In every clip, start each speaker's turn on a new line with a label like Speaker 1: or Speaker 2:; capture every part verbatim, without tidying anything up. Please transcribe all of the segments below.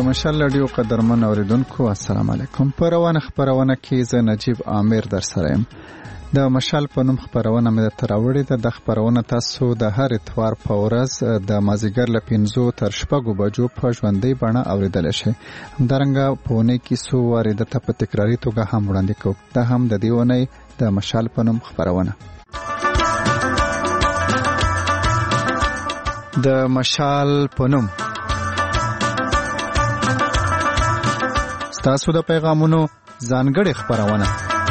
Speaker 1: مشال رادیو قدرمن اوریدونکو السلام علیکم. په روانه خبرونه کې زه نجیب عامر در سره یم. د مشال په نوم خبرونه مې تراوړې ده. د خبرونه تاسو د هر اتوار په ورځ د مازیګر له پنځو تر شپږو بجو په ژوندۍ بڼه اوریدل شي. همدارنګه په اونۍ کې څو وارې د په تکراري توګه هم وړاندې کوو. دا هم د دې اونۍ د مشال په نوم خبرونه. د مشال په نوم تاسو د پیغامونو ځانګړې خبرونه.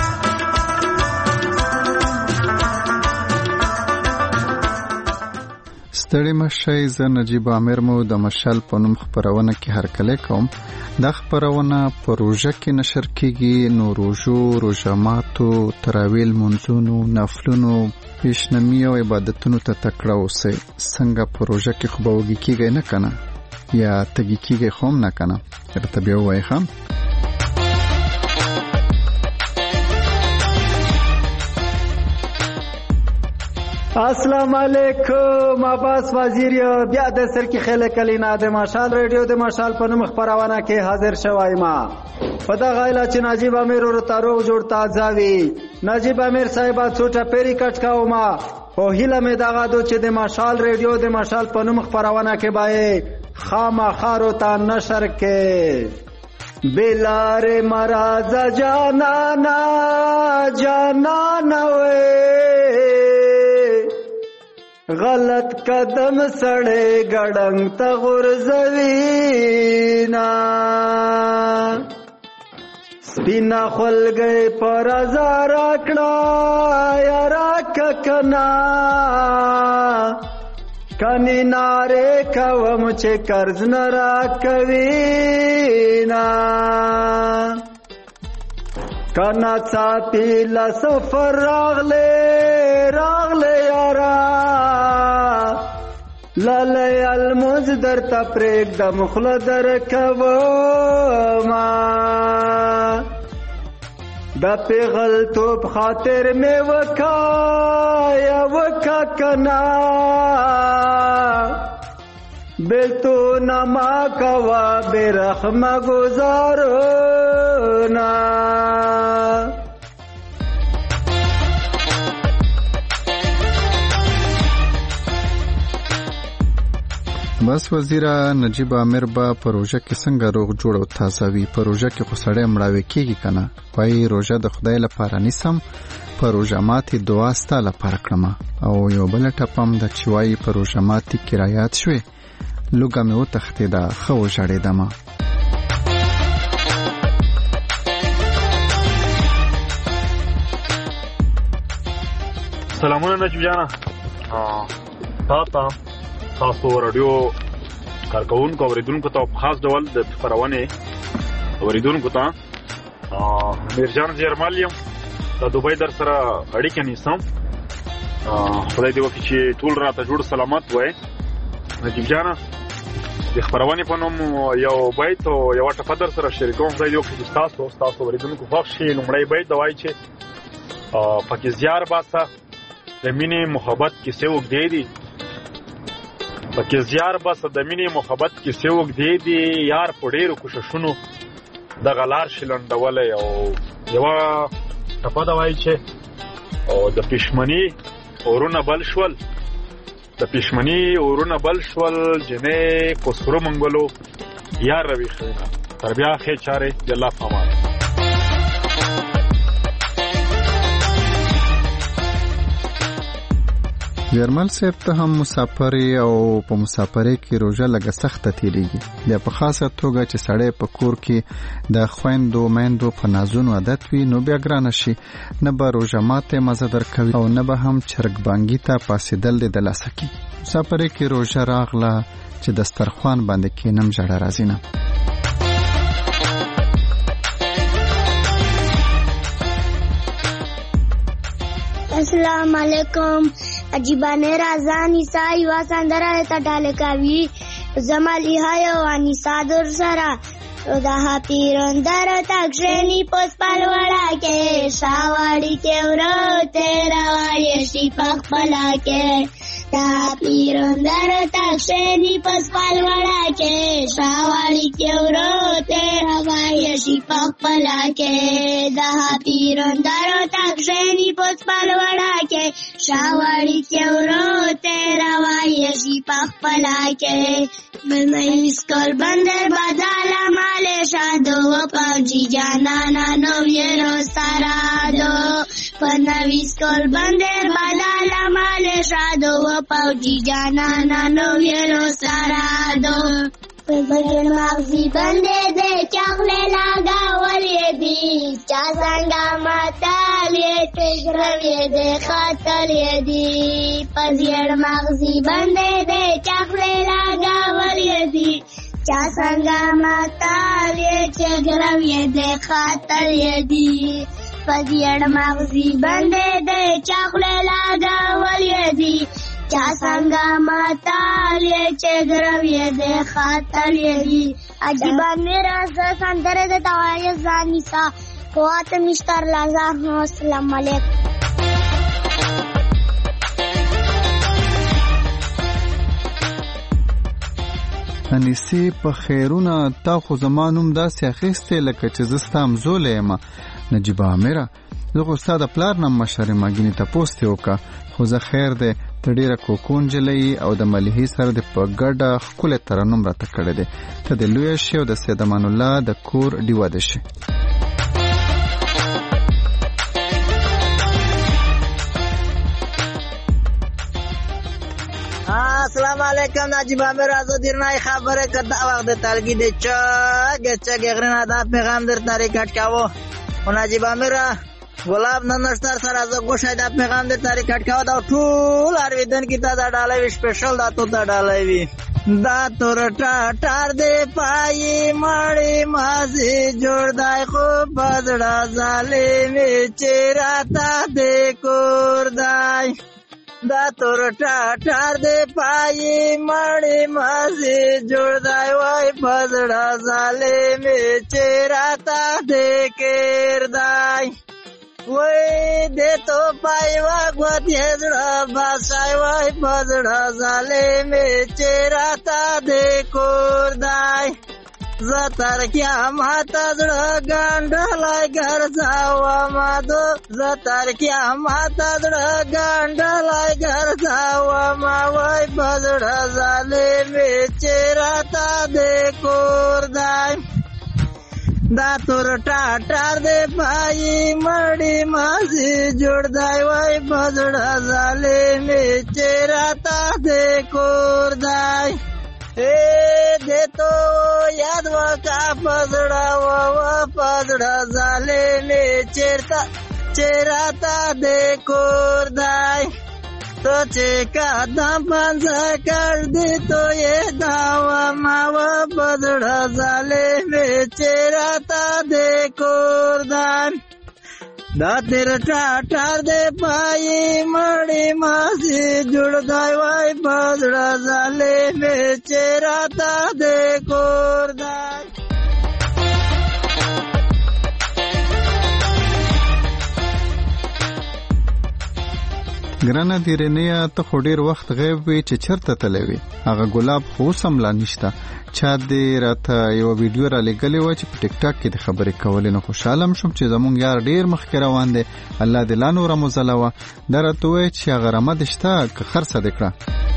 Speaker 1: ستړي مشئ، زه نجیب عامر مو د مشال په نوم خبرونه کې هرکلی کوم. دا خبرونه په روژه کې نشر کیږي. نو روژو، روژه ماتو، تراویل منځونو، نفلونو، پیشنمی او عبادتونو ته تکړه اوسئ. څنګه په روژه کې خو به وږي کیږئ نه کنه، یا تږي کیږئ خو هم نه کنه. درته بیا ووایي ښه.
Speaker 2: السلام علیکم. عباس وزیر بیا د سر کې خله کلینا د مشال رادیو د مشال په نوم خبرونه کې حاضر شوای. ما په دا غایلا چې نجیب امیر ورته روغ جوړ تازه وی. نجیب امیر صاحب څوټه پیری کټ کاو. ما په هیله مې دا غادو چې د مشال رادیو د مشال په نوم خبرونه کې بای خامخارو ته نشر کې بلار مراد جانانا جانانا وې غلط قدم سړې ګړنګ ته غورځوینا سپینا خلګې پر زار کړه یا راککنا کني ناره کوم چې قرض نه راکوینا کنا صافي لا سفر راغله راغله یارا لاله المزدر تپریک د مخله در کوما د پیغل توپ خاطر می وکا یا وکا کنا بیلتو نما کوا برحم گزارونا.
Speaker 1: بس وزیره نجیب عامر با په روژه کې څنګه روغ جوړ او تازه وي. په روژه کې خو سړی مړاوی کېږي که نه. وایي روژه د خدای لپاره نیسم، په روژه ماتې دعا ستا لپاره کړمه. او یو بله ټپم ده چې وایي په روژه ماتې کې رایاد شوې لوګه مې وتښتېده ښه وژړېدمه.
Speaker 3: سلامونه نجیب جانا. تا تا تاسو رادیو کارکونکو اوریدونکو ته په خاص ډول د خبرونه اوریدونکو ته میرجان جرمال یم د دوبۍ در سره اړیکه نیسم. خدای دې وکړي چې ټول راته جوړ سلامت وای. نجیب جانا د خبرونه په نوم یو بیت او یو ټپه در سره شریکوم. خدای دې وکړي چې تاسو تاسو اوریدونکو خوښ شي. لومړی بیت دا وایي چې پکې زیار باسه د مینې محبت کیسې وګدې دي. پکې زیار باسه د مینې محبت کیسې وګدې دي. یار په ډېرو کوششونو دغه لار شي لنډولی. او یوه ټپه دا وایي چې د پښمني اورونه بل شول د پښمني اورونه بل شول جنې په سرو منګلو یار روي خینا تر بیا ښې چارې د الله په امان.
Speaker 1: جرمل صاحب ته هم مسافرې او په مسافرې کې روژه لږه سخته تیریږي. بیا په خاصه توګه چې سړی په کور کې د خویندو میندو په نازونو عادت وي نو بیا ګرانه شي. نه به روژه ماتې مزه درکوي او نه به هم چرګ بانګي ته پاسېدل دې د لاسه کېږي. مسافرې کې روژه راغله چې دسترخوان باندې کېنم ژړه راځي نه.
Speaker 4: السلام علیکم. عجیبانه رازان ایسا یوا سندره تا ډاله کوي زمالی هاي وانی صادر سرا دا پیرندر تکشنی پس پلوڑا کے شاوڑی کے ورو تیرا واری شی پخ پلا کے دا پیرندر تکشنی پس پلوڑا کے شاوالی تیورو تیرا وایشی پخپلا کے دا پیرندر تکشنی پس پلوڑا کے شاوالی تیورو تیرا وایشی پخپلا کے بنائی سکول بندر بدالا مالے شادو و پاوجی جانانا نویرو سارادو بنائی سکول بندر بدالا مالے شادو و پاوجی جانانا نویرو سارادو بگن مغزی بندے دے چاقلے لاغا ولی دی چا سنگا ماتالی تشروی دے خاتلی دی پزیر مغزی بندے دے چاقلے لاغا ولی دی چا سنگا ماتالی تشروی دے خاتلی دی پزیر مغزی بندے دے چاقلے لاغا ولی دی چا سنگا ماتالی چگروی دے خاتلی دی عجیبا میرا سندر دے توائی زانی سا قوات مشتر لازار نو السلام علیکم.
Speaker 1: انیسی په خیرونه تا خو زمانوم داسې اخیستې لکه چې زه ستا همزولی یم. نجیبه عامره زه خو ستا د پلار نه مشر یم ګینې تپوس دې وکړه خو زه خیر دی ته ډېره کوکو نجلۍ او د ملیحې سره دې په ګډه ښکلی ترنم راته کړی دی. ته دې لویه شي او د سید امان الله د کور ډیوه دې شي.
Speaker 5: السلام علیکم نجیب عامر از دیرنای خبره که دا وقت تلگی ده چاگ چاگ اغرین دا پیغام در تاری کٹ کاو و نجیب عامر گلاب ننشتر سر از گوشه دا پیغام در تاری کٹ کاو دا طول ارویدن کی تا دا ڈالوی سپیشل دا تو تا ڈالوی دا تور ٹاٹار دے پائی ماڑی مازی جوڑ دائی خوب بزڑا ظالمی چیرا تا دے کور دائی دا تور ٹاٹار دے پائی ماڑی مازی جوڑ دائی وائی بزڑا ظالمی چیرا تا دے کیر دائی وای دې تو پای واغوت هزړه باسای وای بزړه ظالمې چیرته دې کور دای زتر قیامت زړه ګنډلای ګرځاو ما دو زتر قیامت زړه ګنډلای ګرځاو ما وای بزړه ظالمې چیرته دې کور دای دا تور ټاټار دې پای مړی مازی جوړ دای وای بزړه ظالمې چیرته دې کور دای اے دې تو یاد وکا بزړه و و بزړه ظالمې چیرته چیرته دې کور دای تو چې قدم پنځه کړ دې تو یې داوا ما و بزړه ظالمې چیرته دې کور دای دا تیر ټاټار دې پای مړی مازی جوړ دای وای بزړه ظالمې چیرته دې کور دای
Speaker 1: ګرانه دیرنیا ته خو ډیر وخت غیب وی چې چرته تللی وي هغه ګلاب خو سم لا نشته چا دې راته یو ویډیو را لګلې و چې په ټیک ټاک کې د خبرې کولې نو خوشاله شوم چې زمونږ یار ډیر مخکې روان دی الله دې لا نوره مزلوه دا راته وایي چې هغه رمه دې شته که خرڅه دې کړه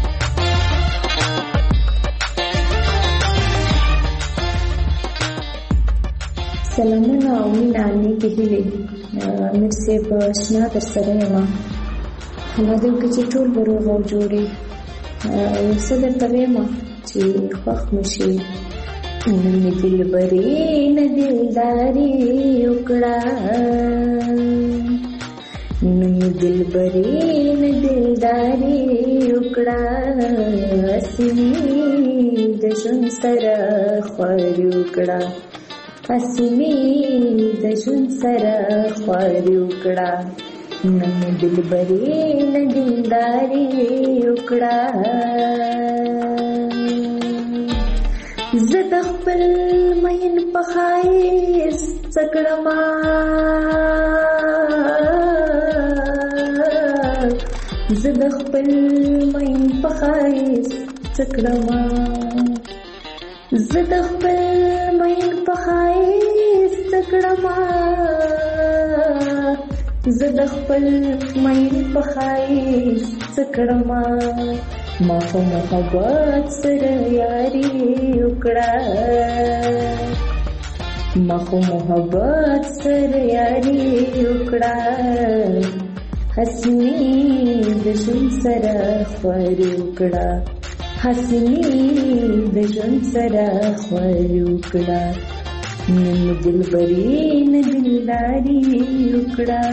Speaker 6: سلامونه او مینه نیکې هیلې امیر صاحب اشنا در سره یم الله دې وکړي چې ټول به روغ او جوړې یو څه درته وایم چې خوښ مو شي نن مې دلبرې نه دلداري وکړه نن مې دلبرې نه دلداري وکړه هسې مې د ژوند سره خواري وکړه هسې مې د ژوند سره خواري وکړه نن دلبرې نه دلداري وکړه زه د خپل مین په ښایست څه کړمه زه د خپل مین ښایست څه کړمه زه د خپل مین په ښایست څه کړمه زه د خپل مین په ښایست څه کړمه ما خو محبت سره یاري وکړه ما خو محبت سره یاري وکړه حسیني د ژوند سره خواري وکړه حسیني د ژوند سره خواري وکړه نن دلبري نه دلداري وکړه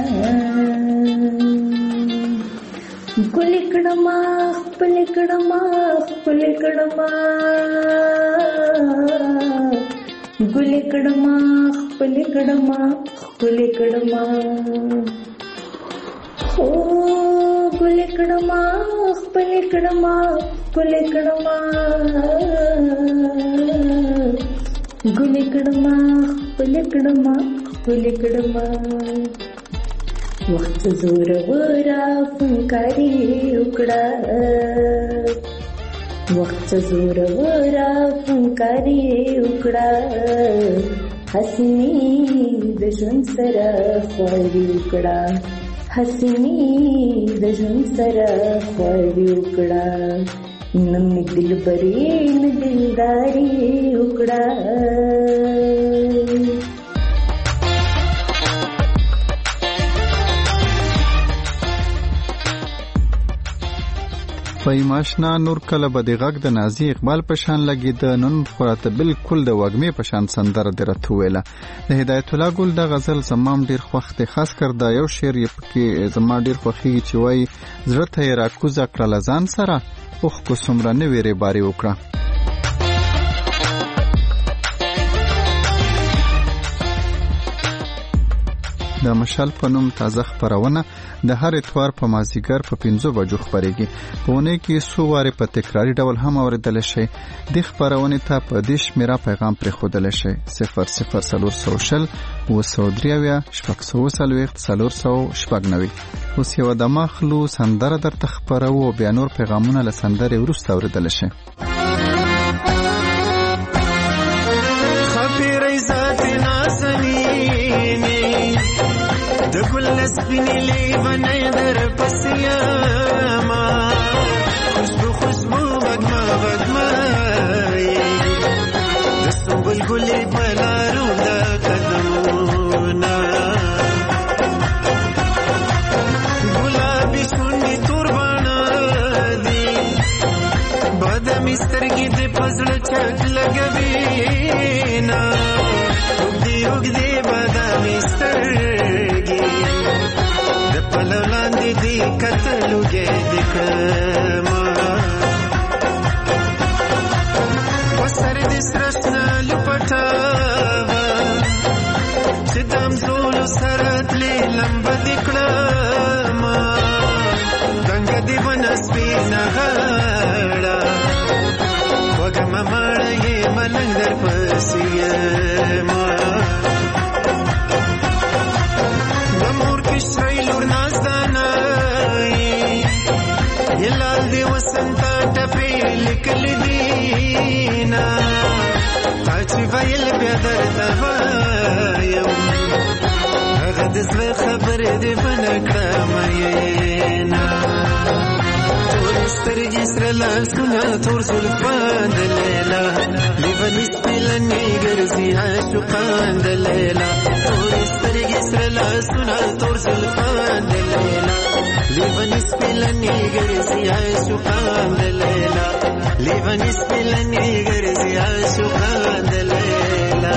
Speaker 6: ګل کړما خپل کړما خپل کړما ګل کړما خپل کړما خپل کړما او ګل کړما خپل کړما خپل کړما ګل کړما خپل کړما خپل کړما وخت زور ورا فنکاری وکړه وخت زور ورا فنکاری وکړه حسیني د ژوند سره خواري وکړه حسیني د ژوند سره خواري وکړه نن مې دلبري نه دلداري وکړه
Speaker 1: پایماشنا نور کله به د غږ د نازي اقبال په شان لګید نن خراته بالکل د وګمې په شان سندره درته ویله د هدایت الله ګل د غزل زمام ډیر خوخت خاص کر دا یو شعر یې پکې زما ډیر خوخي چې وای زړه ته راکوزه کړل ځان سره اوخ کو سمره نه ویری باري وکړه د مشال په نوم تازه خبرونه د هر اتوار په مازیګر په پنځو بجو خبرېږي په ونه کې څو واره په تکراری ډول هم اوریدل شي د خبرونه ته په دیش میرا پیغام پر خودل شي صفر صفر صفر سوشل و سودریاویا شپږ سو سلويخت سلور سو شپږ نوي اوس یو د مخلو سندره در تخبره او بیا نور پیغامونه له سندره ورسته اوریدل شي
Speaker 7: خبرې ذات نازنینه د ګل سپینې لیونې در پسیا ما خوشبو خوشبو وګما وګما د سنبل ګلې بلارو د قدمونه ګلابي شونډې تورباڼه دي بادامي سترګې د پزړه چک لګوي نه اوږدې اوږدې بادامي سترګې د پلو لاندې دې کتلوګې د کړما په سر دې سره شنه لپټاوه چې دم زولو سره تلې لمبه دې کړما دنګه دې ونه سپینه غاړه وګمه ماړه یې ملنګ در پسې یما د مور کشرۍ لور نازدانه یې لال دې وسنته ټپې لیکلې دینه تا چې ویل بیا درته وایم هغه د زړه خبرې دې بنه کړه مینه سترګې سره لاسونه تور زلفان د لیلا لیوني سپیلنې ګرځي عاشقان د لیلا تور سترګې سره لاسونه تور زلفان د لیلا لیوني سپیلنې ګرځي عاشقان د لیلا لیوني سپیلنې ګرځي عاشقان د لیلا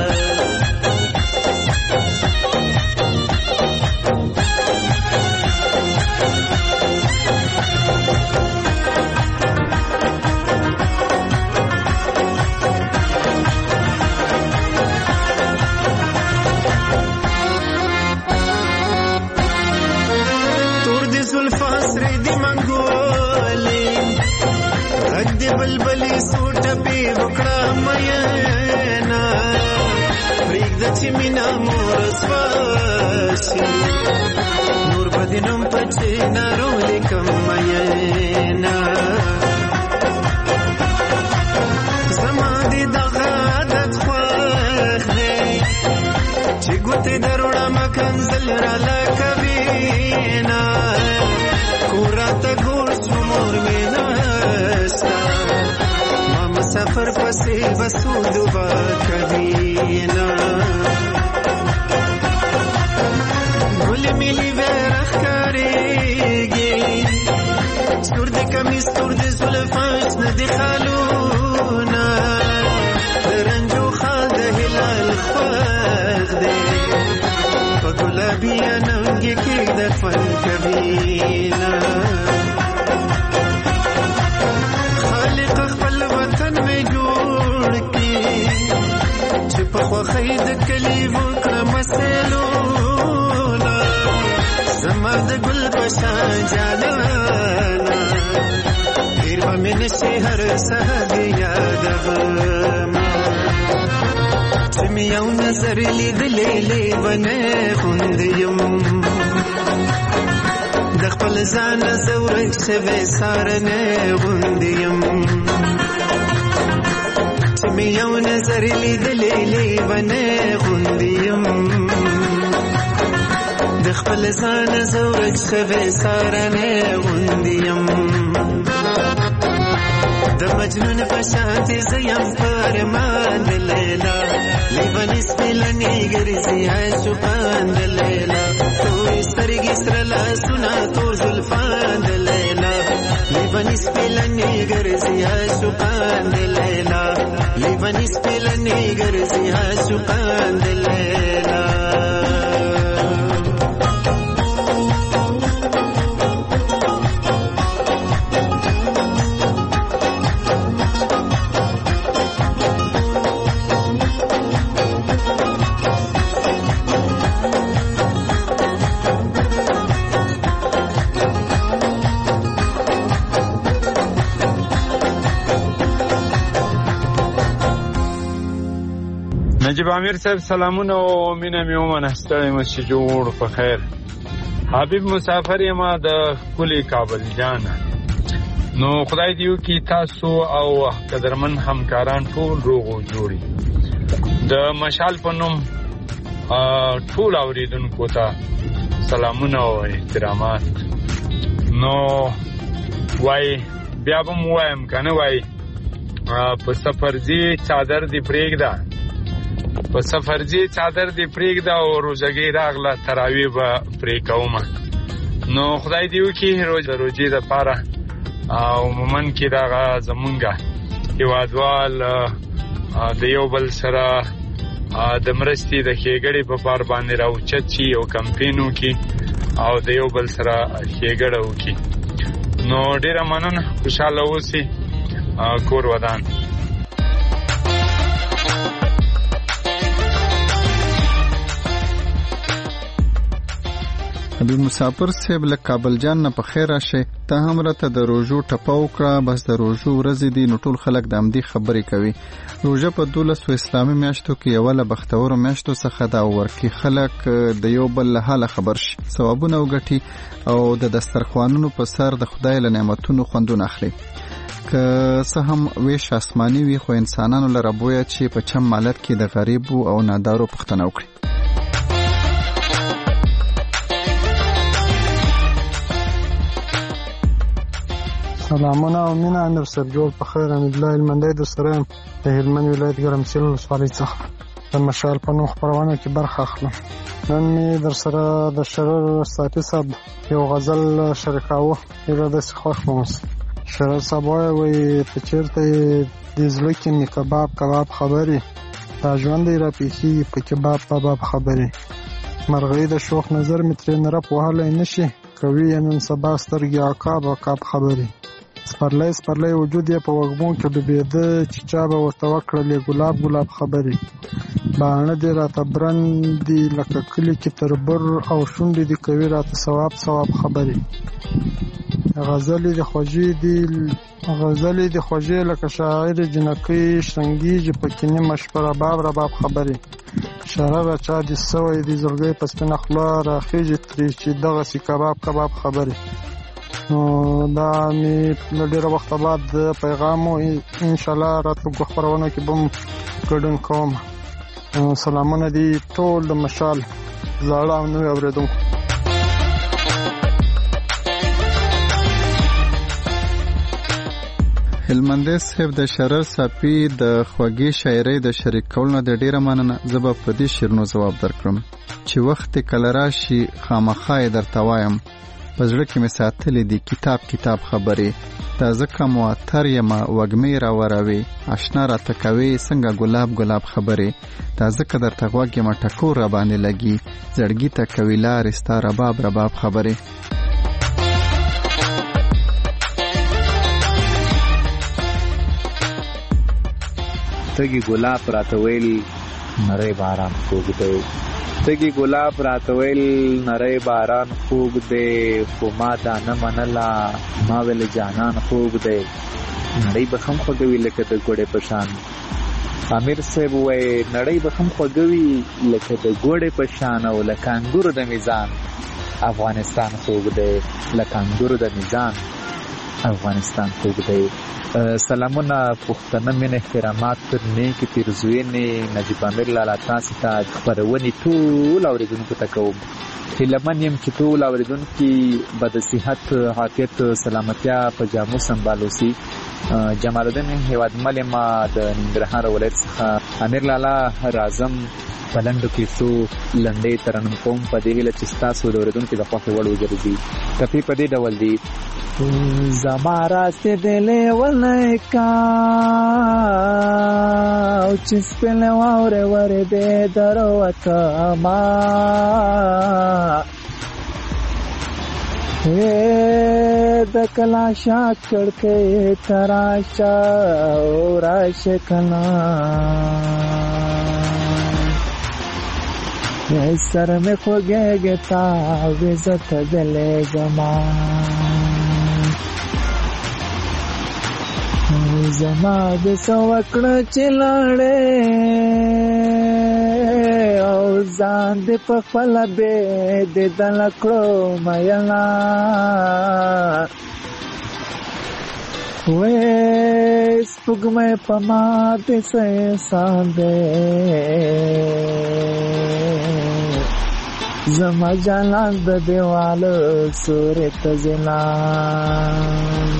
Speaker 7: بلبلی سوټ په وکړه مینا پرېږده چې مینا مور سواشي نور به دینم پچې نارو لیکم مینا زما دې دغه عادت خوښ دی چې ګوتې دروړه مکنزل را لکوینا کوراته ګور شمور مې نستا ما مسافر پسې بسو دوبا کوینا ګل ملي ورخ کاریږي ستور دې کمیس ستور دې زلفاش نه دې خالونه رنجو خال د هلال خوښ دی په ګلابي اننګ کې د فن کوینا خالق خپل وطن مې جوړ کړي چې په خوښۍ د کلي وکړه مسلونه زما د ګل په شان جانانا پیر به مې نشي هر سهار یادومه چې مې یو نظر لیدلی لیونی غوندې یم د خپل ځانه زه ورک شوی سارنی غوندې یم چې مې یو نظر لیدلی لیونی غوندې یم د خپل ځانه زه ورک شوی سارنی غوندې یم د مجنون په شانتې زه یم په ارمان د لیلا لیوني سپېلنې ګرځي عاشقان د لیلا تورې سترګې سره لاسونه تور زلفان د لیلا لیوني سپېلنې ګرځي عاشقان د لیلا لیوني سپېلنې ګرځي عاشقان د لیلا
Speaker 8: نجیب امیر صاحب سلامونه او مینه مې ومنه ستړی مه شي جوړ په خیر حبیب مسافر یم د ښکلي کابل جانه نو خدای دې وکړي تاسو او قدرمن همکاران ټول روغ او جوړي د مشال په نوم ټول اورېدونکو ته سلامونه او احترامات نو وای بیا به م ووایم که نه وای په سفرځي چادر دې پرېږده په سفرځي چادر دې پرېږده او روژګۍ راغله تراویح به پرې کومه نو خدای دې وکړي د روژې دپاره عموما کې دغه زمونږ هېوادوال د یو بل سره د مرستې د ښېګړې په پار باندې راوچت شي او کمپین وکړي او د یو بل سره ښېګړه وکړي نو ډېره مننه خوشحاله اوسئ کور ودان
Speaker 1: حبیب مسافر صاحب له کابل جان نه په خیر راشي ته هم راته د روژو ټپه وکړه بس د روژو ورځې دي نو ټول خلک د همدې خبرې کوي روژه په دولسو اسلامي میاشتو کې یوه له بختورو میاشتو څخه ده او ورکې خلک د یو بل له حاله خبر شي ثوابونه وګټي او د دسترخوانونو په سر د خدای له نعمتونو خوندونه اخلي که څه هم ویش آسماني وي خو انسانانو لره بویه چې په چم مالت کې د غریبو او نادارو پوښتنه وکړي
Speaker 9: سلامونه او مینه امیر صاحب جوړ په خیر حمید الله المندی در سره یم د هلمند ولایت ګرمسیر ولسوالۍ څخه د مشال په نوم خپرونه کې برخه اخلم نن مې در سره د شرر صافي صاحب یو غزل شریکاوه هیله داسې خوښ مو اوسه شرر صاحب وایي وایي ته چېرته یې دې زړه کې مې کباب کباب خبرې دا ژوند یې راپېښېږي په کباب کباب خبرې مرغۍ د شوخ نظر مې ترې نه رپ وهلی نه شي کوي یې نن سبا سترګې عقاب عقاب خبرې سپرلی سپرلی وجود یې په وږمو کې ډوبېده چې چا به ورته وکړلې ګلاب ګلاب خبرې باڼه دې راته برن دي لکه کلي کې تربر او شونډې دې کوي راته ثواب ثواب خبرې غزلې دې خوږې دي غزلې دې خوږې لکه شاعر جنکۍ شرنګېږي پکې نیمه شپه رباب رباب خبرې اشاره را چا دې سوی دي زړګی په سپینه خوله راخیږي ترې چې دغسې کباب کباب خبرې. نو دا مې له ډېره وخته بعد د پیغام و، انشاءالله راتلونکو خپرونو کې به م ګډون کوم. سلامونه دي ټول د مشال زاړه او نوي اورېدونکو.
Speaker 1: هلمندی صاحب د شرر صافي د خوږې شاعرۍ د شریک کولو نه د ډېره مننه. زه به په دې شعرونو ځواب درکړم چې وخت کله راشي خامخا یې درته وایم، په زړه کې مې ساتلې دي کتاب کتاب خبرې، دا ځکه معطر یمه وږمې راوروي، اشنا راته کوې څنګه ګلاب ګلاب خبرې، دا ځکه درته غوږ یمه ټکور راباندې لګي، زړګي ته کوي لارې ستا رباب رباب خبرې.
Speaker 10: تګي ګلاب راته ویل نری باران خوږ دی، تګي ګلاب راته ویل نری باران خوږ دی، خو ما دا نه منله، ما ویل جانان خوږ دی، نړۍ به هم خوږوي لکه د ګوړې په شان. امیر صاحب وایي نړۍ به هم خوږوي لکه د ګوړې په شان، او لکه انګورو د میزان افغانستان خوږ دی، لکه انګورو د میزان افغانستان خوږ دی. سلامونه، پښتنه مینه، احترامات، نیکې پیرزوینې نجیب امیر لالا تاسې ته خپرونې ټول اورېدونکو ته کوم. هیله من یم چې ټول اورېدونکي به د صحت، عافیت، سلامتیا په جامو سنبال اوسي. جمال الدین هیوادمل یم د ننګرهار ولایت څخه. امیر لالا راځم په لنډو کیسو لنډۍ ترنم کوم په دې هیله چې ستاسو د اورېدونکي د خوښې وړ وګرځي. ټپې په دې ډول دي: زما راستې دې لیونی کا او چې سپینې واورې ورې دې دروتما، وې د کلاشا کړکۍ ته راشه او راشه کنا، سر مې خوږېږي تا وې زه تږلېږما، زما د څه وکړه چې لاړې او ځان دې په خپله بې دیدنه کړو مینا، وې سپوږمۍ په ما دې څه احسان دی، زما جانان د دیوالو سورې ته ځلام،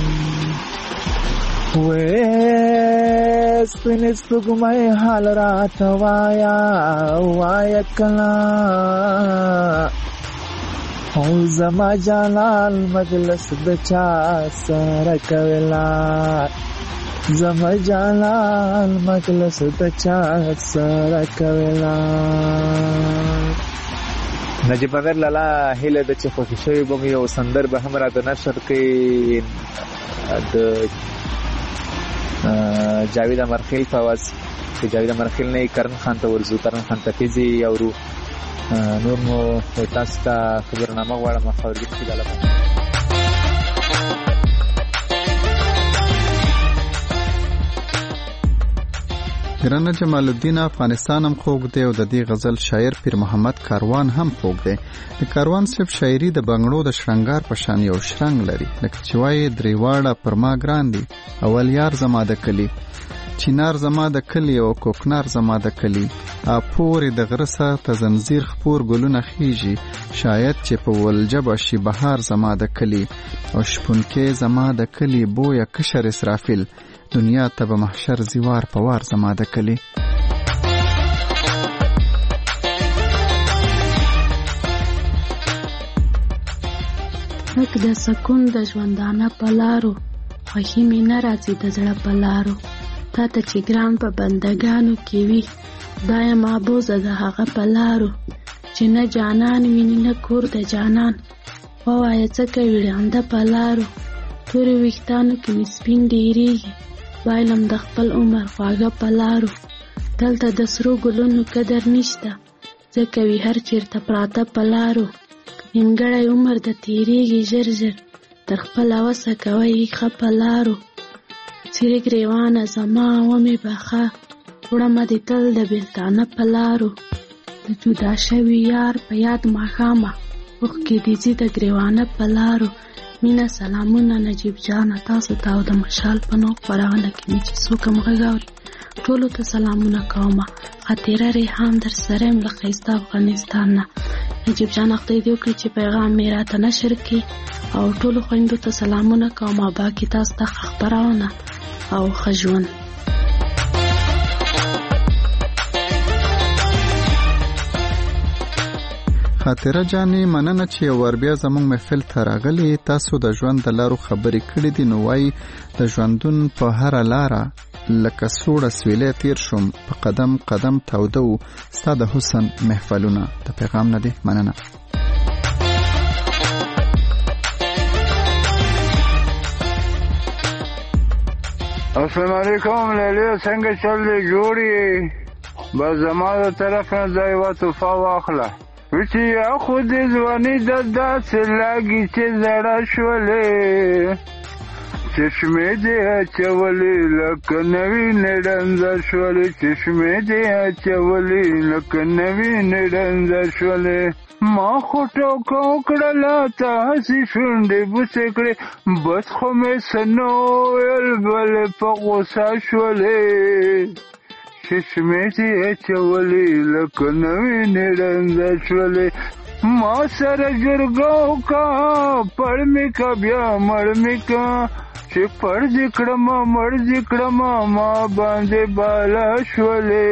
Speaker 10: وې سپینې سپوږمۍ حال راته وایا وایا کله، او زما جانان مجلس د چا سره کولا، زما جانان مجلس د چا سره کولا. نجیب امیر لالا هیله ده چې خوښي شوي به مو یو سندر به هم راته نشر کړي د جاوید امرخیل په آواز، چې جاوید امرخیل نه کرن خان ته ورځو، کرن خان ته تیزي اورو. نور مو تاسو ته خبرنامه غواړم خبرګین کې داله
Speaker 1: ګرانه جمال الدین افغانستان هم خوږ دی او د دې غزل شاعر پیر محمد کاروان هم خوږ دی. د کاروان صاحب شاعري د بنګړو د شرنګار په شان یو شرنګ لري، لکه چې وایي درې واړه پر ما ګران دي، اول یار زما د کلي، چینار زما د کلي او کوکنار زما د کلي، اپورې د غره سر ته زنځیر خپور ګلونه خیږي، شاید چې په ولجه بشي بهار زما د کلي، او شپونکې زما د کلي بویه کشر اسرافیل، دنیا ته به محشر زیوار په وار زما د کلي.
Speaker 11: تک د سکون د ژوندانه په لارو، خوښي مې نه راځي د زړه په لارو، تا ته چې ګران په بندګانو کې وي، خدایه معبوزه د هغه په لارو، چې نه جانان ویني نه کور د جانان، ووایه څه کوي ړانده په لارو، تورې ویښتانو کې مې سپین ډېرېږي، بایلم د خپل عمر خواږه په لارو، دلته د سرو ګلونو قدر نشته، ځکه وي هر چېرته پراته په لارو، نیمګړی عمر د تېرېږي ژر ژر، تر خپله وسه کوئ ښه په لارو، څېرې ګرېوانه زما ومې بخه، وړمه دې تل د بېلتانه په لارو، د جدا شوي یار په یاد ماښامه اوښکې دې ځي د ګریوانه په لارو. مینه سلامونه نجیب جانه تاسو ته او د مشال په نوم خپرونه کې مې چې څوک هم غږ اوري ټولو ته سلامونه کومه. خاطره ریحان در سره یم له ښایسته افغانستان نه. نجیب جانه خدای دې وکړي چې پیغام مې راته نشر کړي او ټولو خویندو ته سلامونه کومه. باقي تاسو ته ښه خپرونه او ښه ژوند.
Speaker 1: خاطره جانې مننه چې یو ور بیا زموږ محفل ته راغلي. تاسو د ژوند د لارو خبرې کړې دي. نو وایي د ژوندون په هره لاره لکه سوړه سویلی تیر شوم په قدم قدم تاوده و ستا د حسن محفلونه. د پیغام نه دی مننه.
Speaker 12: السلام علیکم لیلیو څنګه چل دی جوړی بس زما د طرف نه ځای و توفا واخله وچی خود ځواني د داسې لاګي چې زړه شولې چشمې دې اچولې لکه نوی نډنزه شولې چشمې دې اچولې لکه نوی نډنزه شولې ما خو ټوکه وکړله ته هسې شونډې بوسې کړې بس خو مې څه نه وویل بلې په غوسه شولې چشمې دې اچولې لکه نوی نډنزه شولې ما سره جرګه وکړه پړ مې که بیا مړ مې که چې پړځې کړمه مړځې کړمه ما باندې بالا شولې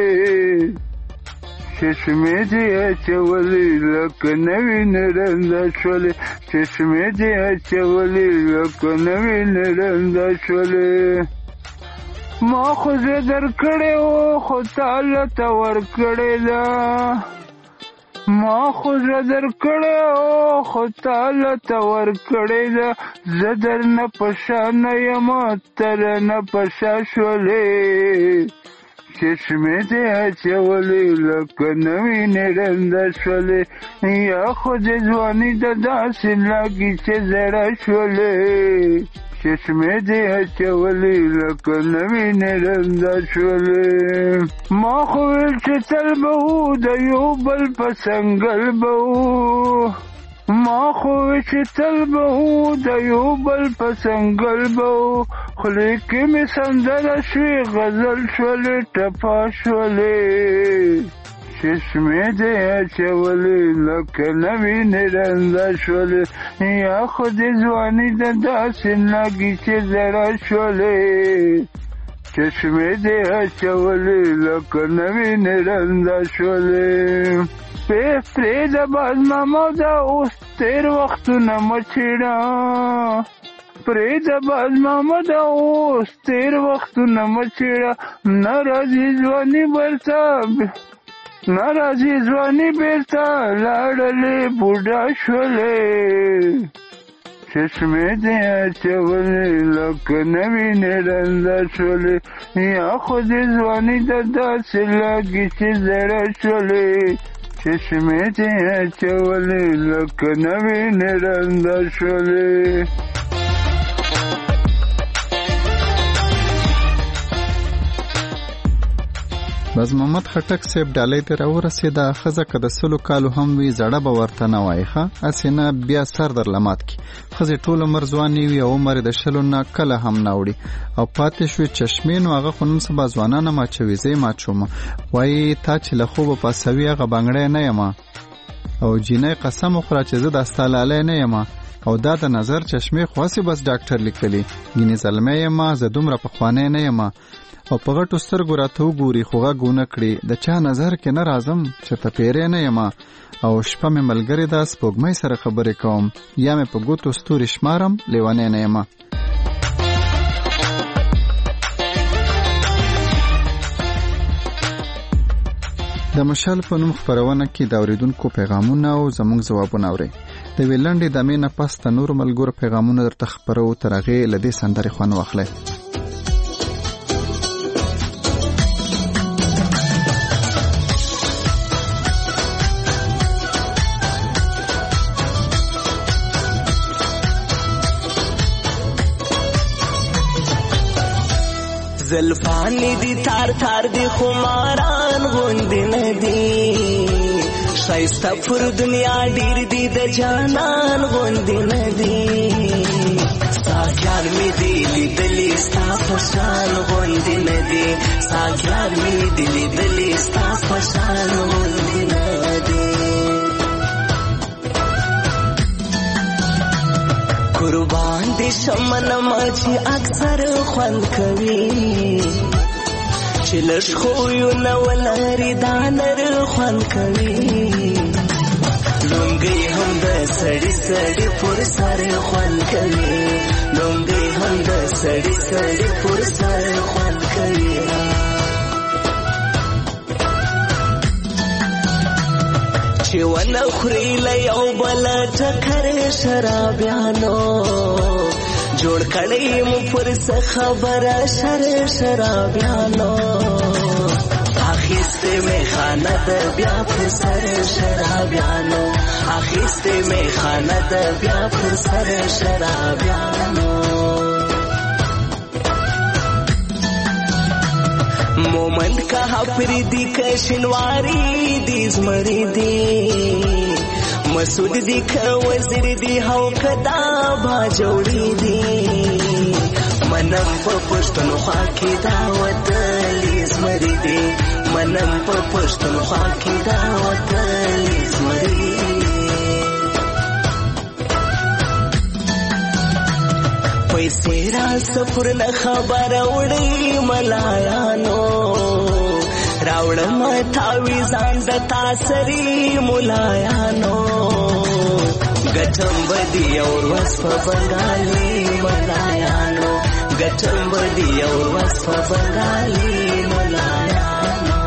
Speaker 12: چشمې دې اچولې لکه نوی نډنزه شولې چشمې دې اچولې لکه نوی نډنزه شولې ما خو زه درکړې وو خو تعالی ته ورکړې ده ما خو زه درکړې وو خو تعالی ته ورکړې ده زه درنه په شا نه یم ته رانه په شا شولې چشمې دې اچولې لکه نوی نډنزه شولې یا خو دې ځواني د داسې لاګي چې زړه شولې چشمې دې اچولې لکه نوی نډنزه شولې ما خو ویل چې تل به وو د یو بل په څنګل به وو ما خو ویل چې تل به وو د یو بل په څنګل به وو خولې کې مې سندره شوې غزل شولې ټپه شولې چشمې دې اچولې لکه نوی نډنزه شولې یا خو دې ځواني د داسې لاګي چې زړه شولې چشمې دې اچولې لکه نوی نډنزه شولې پرېږده باز ماما دا اوس تېر وختونه مه څېړه پرېږده باز ماما دا اوس تېر وختونه مه څېړه نه راځي ځواني برته ناراضي ځواني بیرته لاړلې بوډا شولې چشمې دې اچولې لکه نوی نډنزه شولې یا خو دې ځواني د داسې لاګي چې زړه شولې چشمې دې اچولې لکه نوی نډنزه شولې
Speaker 1: باز محمد خټک صاحب ډالۍ ته راورسېده. ښځه که د سلو کالو هم وي زړه به ورته نه وایي ښه هسې نه بیا سر در لمات کړي. ښځې ټول عمر ځوانې وي او عمر د شلو نه کله هم نه وړي او پاتې شوې چشمې نو هغه خو نن سبا ځوانانه ماچوي زه یې ماچومه وایي تا چې له خوبه پاسوي هغه بنګړی نه یم او جینۍ قسم وخوره چې زه دا ستا لالی نه یم او دا د نظر چشمې خو هسې بس ډاکټر لیکلي ګینې زلمی یم زه دومره پخوانی نه یم او په غټو سترګو راته وګوري خو غږ ونه کړي د چا نظر کې نه راځم چېرته پیری نه یم او شپه مې ملګرې ده سپوږمۍ سره خبرې کوم یا مې په ګوتو ستوري شمارم لیونی نه یم. د مشال په نوم خپرونه کې د اورېدونکو پیغامونه او زموږ ځوابونه اورئ. د یوې لنډې دمې نه پس د نورو ملګرو پیغامونه درته خپرو تر هغې له دې سندرې خوند واخلئ.
Speaker 13: زلفانی دی تار تار دی خماران غوند ندی ښایسته پر دنیا ډیر دي د جانان غوندې نه دي ستا خیال مې دي لیدلي ستا په شان غوندې نه دي ستا خیال مې دي لیدلي ستا په شان غوندې نه دي قربان دي شمنما چې اکثر خوند کوي چې لږ خویونه ولري دا نر خوند کوي لونګۍ هم د سړي سړي پر سر خوند کوي لونګۍ هم د سړي سړي پر سر خوند کوي چې ونه خوري له یو بل ټکر شرابیانو جوړ کړی مو پر څه خبره شر شرابیانو اخیسته می خانه د بیا پر سر شرابیانو اخیسته می خانه د بیا پر سر شرابیانو مومند کا پری دی کشنواری دی زمری دی مسعود دی که وزیر دی هو کدا با جوړی دی منم په پښتونخوا کې دا وطن زمری دی منم په پښتونخوا کې دا وطن زمری پیسې را سفر نه خبر وړي ملایانو راوړم تاویزان د تاسری ملایانو ګټم بدی اور وصف بنگالی ملایانو ګټم بدی اور وصف بنگالی ملایانو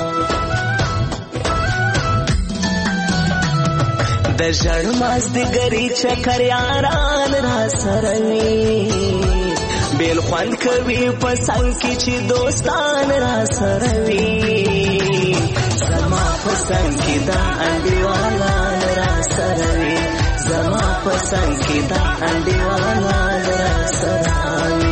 Speaker 13: د ژړ مازدیګري چکر یاران را سره وي بیل خوند کوي په څنګ کې چې دوستان را سره وي زما په څنګ کې دا انډیوالان را سره وي زما په څنګ کې دا انډیوالان را سره وي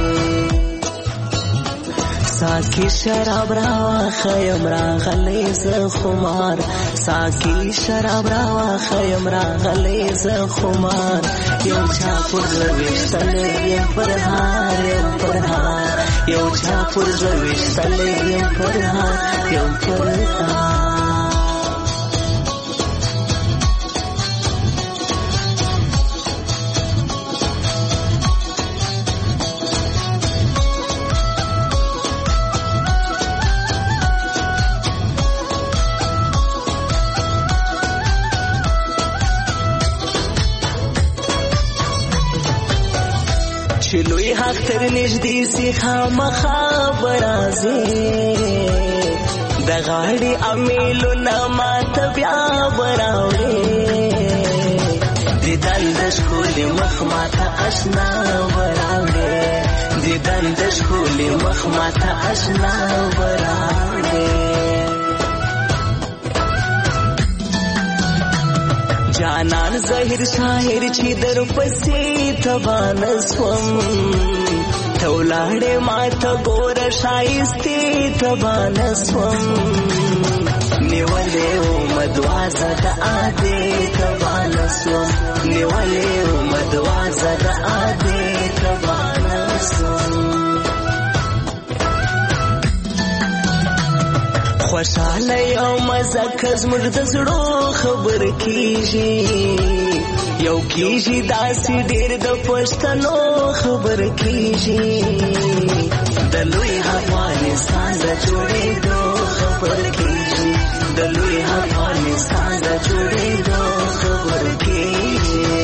Speaker 13: ساکی شراب راوا خیم راغلی ز خمار ساکی شراب راوا خیم راغلی ز خمار یو چا پر وشتل یم پر هار یم پر هار یو چا پر وشتل یم پر هار یم پر هار چلوی حق تر نجدی سی خامخا برازی د غاړي امیلو نمات بیا براوړي د دند شکول مخ ماته اشنا براوړي د دند شکول مخ ماته اشنا براوړي جانان ظاهر شاعر چې در پسې تبان سوم تولاړې ماته ګور شایستې تبان سوم نیولې او مدوازه د اده تبان سوم نیولې او مدوازه د اده تبان سوم خوشاله یو مزه کز موږ د زړو خبر کیږي یو کیږي داسې ډېر د پښتنو خبر کیږي د لوی افغانستان د جوړېدو خبر کیږي د لوی افغانستان د جوړېدو خبر کیږي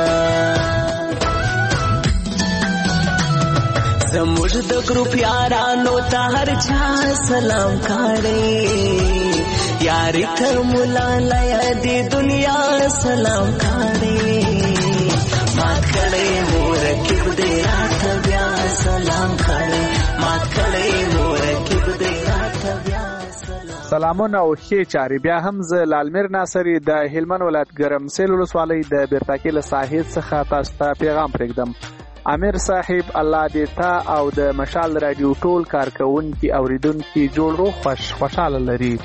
Speaker 13: زموږ د ګروپ یارانو ته هر چا سلام کړی یاري ته مولا لیا دی دنیا سلام کړی مات کړی مورکب دی راته بیا سلام کړی مات کړی مورکب دی راته بیا سلام
Speaker 10: سلامونه او ښې چارې بیا هم زه لالمیر ناصري د هلمند ولایت ګرمسیل ولسوالۍ د بیرتاکې له ساحې څخه تاسو ته پیغام پرېږدم. امیر صاحب الله دې تا او د مشال رادیو ټول کارکونکي اوریدونکي جوړ روغ خوش خوشاله لري.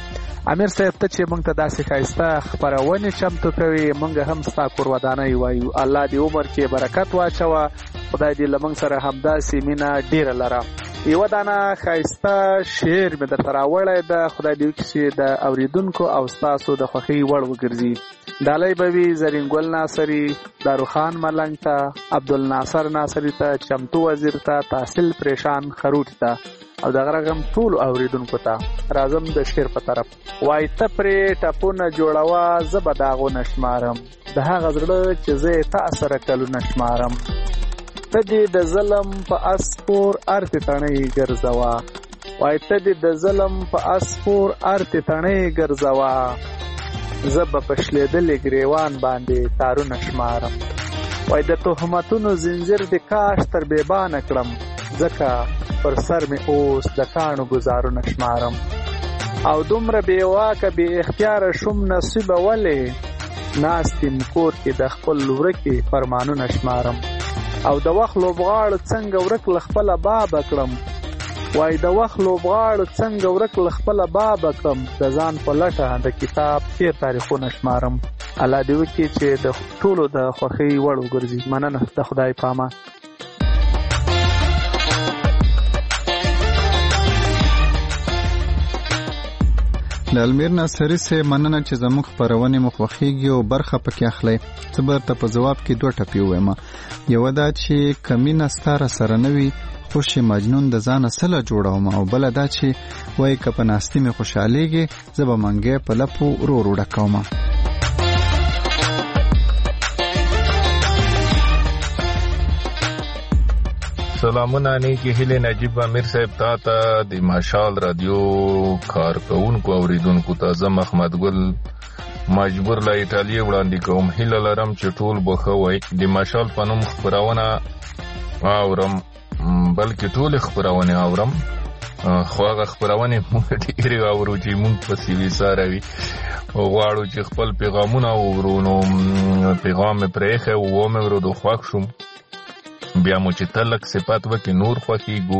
Speaker 10: امیر صاحب ته چې موږ ته داسې ښایسته خپرونې چمتو کوي، موږ هم ستا کور ودانۍ وایو. الله دې عمر کې برکت واچوه، خدای دې له موږ سره همداسې مینه ډېره لره. یوه دانه ښایسته شعر مې درته راوړی ده، خدای دې وکړي چې د اورېدونکو او ستاسو د خوښۍ وړ وګرځي. ډالۍ به وي زرین ګل ناصري، داروخان ملنګ ته، عبدالناصر ناصري ته، چمتو وزیر ته، تحصیل پریشان خروټ ته او دغه رقم ټولو اورېدونکو ته. راځم د شعر په طرف. وای ته پرې ټپونه جوړوه زه به داغونه شمارم، د هغه زړه چې زه یې تا سره کلونه شمارم. ته دې د ظلم په اسپور ارتې تڼۍ ګرځوه، وای ته دې د ظلم په اسپور ارتې تڼۍ ګرځوه، زه به په شلېدلې ګریوان باندې تارونه شمارم. وای د تهمتونو زنځیر دې کاش تر بیبانه کړم، ځکه پر سر مې اوس د کاڼو ګزارونه شمارم. او دومره بې واکه بې اختیاره شوم نصیبه ولې، ناست یم کور کې د خپل ورکې فرمانونه شمارم. او د وخت لوبغاړو څنګه ورک له خپله بابه کړم، وای د وخت لوبغاړو څنګه ورک له خپله بابه کړم، د ځان په لټه د کتاب تیر تاریخونه شمارم. الله دې وکړي چې د ټولو د خوښۍ وړ وګرځي. مننه، د خدای په امان.
Speaker 1: له المیر ناصري صاحب مننه چې زموږ خپرونې مو خوښېږي او برخه پکې اخلئ. زه به درته په ځواب کې دوه ټپې ووایم. یوه دا چې که مینه ستا راسره نه وي خوشې مجنون د ځانه سله جوړوم، او بله دا چې وایي که په ناستي مې خوشحالېږي زه به منګی په لپو ورو ورو ډکوم.
Speaker 14: سلامونه نیکی هیله نجیب امیر صاحب تا ته د مشال رادیو کارکونکو اوریدونکو ته زه محمد ګل مجبور له ایټالیا وړاندې کوم. هیله لرم چې ټول به ښه وای. د مشال په نوم خپرونه اورم، بلکې ټول خپرونه اورم، خو هغه خپرونه موږ ډېرې اورو چې موږ پسې وساروي غواړو چې خپل پیغامونه واورو. نو پیغام مې پرېښی و ومې اورېدو خوښ شوم، بیا مو چې تلک صفات وکړي نور خوښېږو.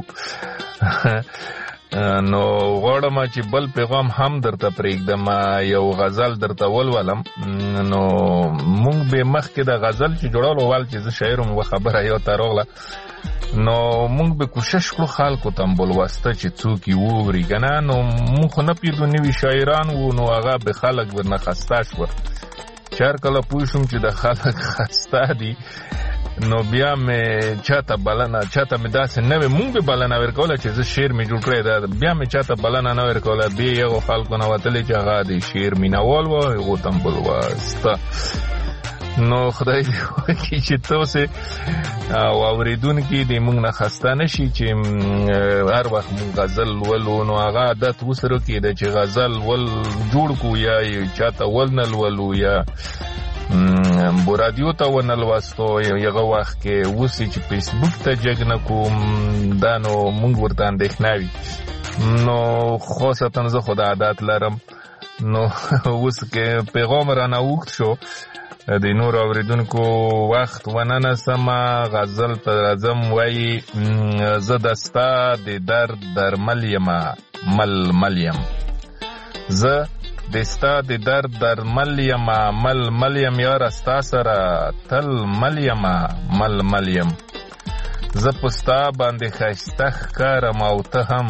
Speaker 14: نو غواړم چې بل پیغام هم درته پرېږدم، یو غزل درته ولولم. نو مونږ به مخکې د غزل چې جوړولو وال چې زه شاعر وم، خبره یو ته راغله، نو مونږ به کوشش کړو خلکو ته ولوسته چې څوک یې واوري که نه. نو مونږ خو نه پېږدو نوي شاعران وو، نو هغه به خلک ورنه خسته شوه. چې هر کله پوه شوم چې د خلک خسته دي، نو بیا مې چاته بلنه چاته مې داسې نه وې مونږ به بلنه ورکوله چې زه شعر مې جوړ کړی ده، بیا مې چاته بلنه نه ورکوله. بیا یغو خلکو نه وتلی چې هغه د شعر مینهوال وو، هغو ته م ولوسته. نو خدای دې وکړي چې تاسې او اورېدونکي د مونږ نه خسته نه شي چې هر وخت مونږ غزل ولو. نو هغه عادت وسره کېده چې غزل ول جوړ کړو، یا چاته ول نه لولو، یا بو رادیو ته ونه لوستو یغه وخت کې. اوس چې فیسبوک ته جګ نه کوم دا، نو مونږ ورته اندېښنه وي. نو خاصتا زه خو د عادت لرم. نو اوس کې پیغام رانه اوږد شو، د نور اورېدونکو وخت ونه نسمه. غزل ته راځم، وایي زه د ستا د درد درمل یمه مل مل یم، زه د ستا د درد درمل یمه مل مل یم، یاره ستا سره تل مل یمه مل مل یم. زه په ستا باندې ښایسته ښکارم او ته هم،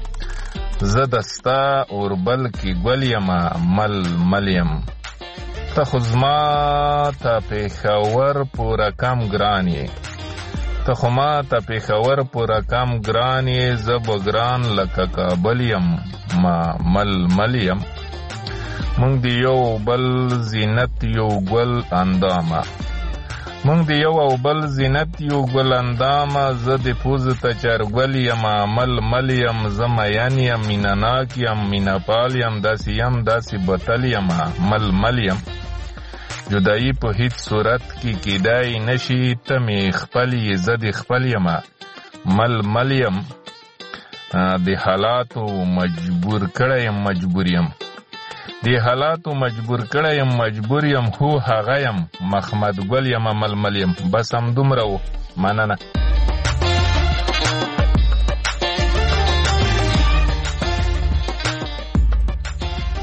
Speaker 14: زه د ستا اوربل کې ګل یمه مل مل یم. ته خو زما ته پېښور پوره کم ګران یې، ته خو ما ته پېښور پوره کم ګران یې، زه به ګران لکه کابل یم ما مل مل یم. مونږ د یو بل زینت یو ګل اندامه، مونږ د یو او بل زینت یو ګل اندامه، زه د پوزو ته چرګل یم مل مل یم. زه مین یم مینهناک یم مینهپال یم، داسې یم داسې بتل یم مل مل یم. جدایي په هیڅ صورت کې کیدای نشي، ته مې خپل یې زه د خپل یم مل مل یم. د حالاتو مجبور کړی یم مجبور یم، د حالاتو مجبور کړی یم مجبور یم، هو هغه یم محمد ګل یم مل مل یم. بس همدومره و، مننه.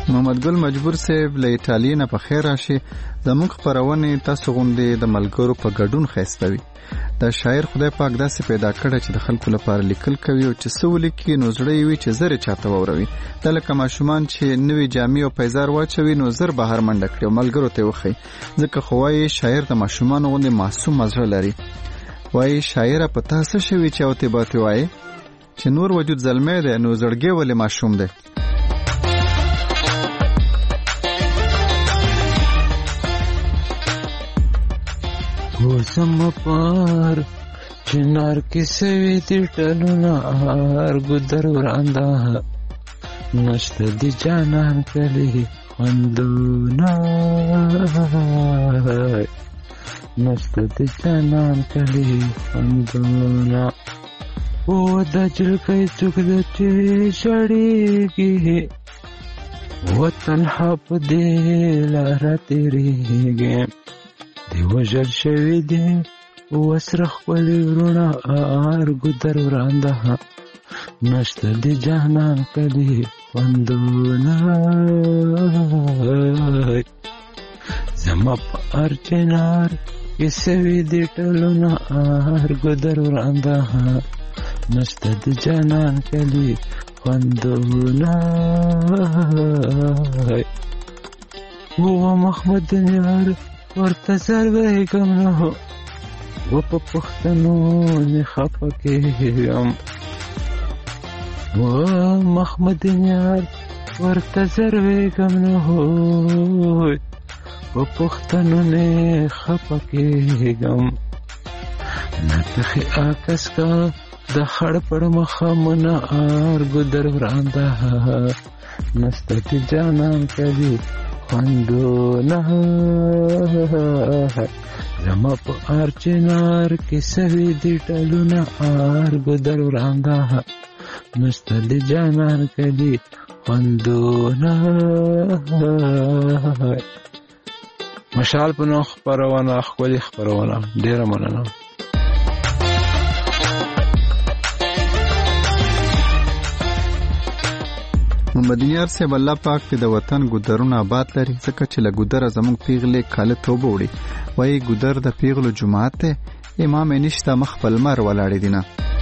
Speaker 1: محمد ګل مجبور صاحب له ایټالیا نه په خیر راشي. زموږ خپرونې تاسو غوندې د ملګرو په ګډون ښایسته وي. دا شاعر خدای پاک داسې پیدا کړی چې د خلکو لپاره لیکل کوي او چې څه ولیکي نو زړه یې وي چې زر یې چاته واوروي. دا لکه ماشومان چې نوې جامې او پیزار واچوي نو زر بهر منډه کړي او ملګرو ته یې وښیي. ځکه خو وایي شاعر د ماشومانو غوندې معصوم زړه لري. وایي شاعره په تا څه شوي چې اوتې باتې وایې چې نور وجود زلمی دی نو زړګی ولې ماشوم دی.
Speaker 15: وسم پار چنار کې سوي دي ټلونه هر ګدر وراندا نشته دي جانان کلی خوندونه نشته دي جانان کلی خوندونه او د جلکې څوک د چې شړېږي وطن حب دې لاره تیریږي دی وژل شوي دي وسره خپلې وروڼه هر ګودر ورانده نشته د جانان کلي خوندونه زما په هر چنار کې سوي دي ټولونه هر ګودر ورانده نشته د جانان کلي خوندونه و محمد نیار ورته زربېږم نو و په پښتنو نه خفه کېږم و محمد نیار ورته زربېږم نو په پښتنو نه خفه کېږم نه تخې آکس کا د خړ پړ مخه منا ار ګدر ورانده نسته د جانان کلي خوندونه زما په هر چنار کې سوي دي ټلونه هر ګودر ورانده نسته د جانان کلي خوندونه. مشال په نوم خپرونه ښکلې خپرونه ډېره مننه.
Speaker 1: محمد نیار صاحب الله پاک دې د وطن ګودرونه آباد لري ځکه چې له ګودره زموږ پیغلې کاله توبه وړي. وایي ګودر د پیغلو جماعت دی امام یې نشته مخ په لمر ولاړې دي نه.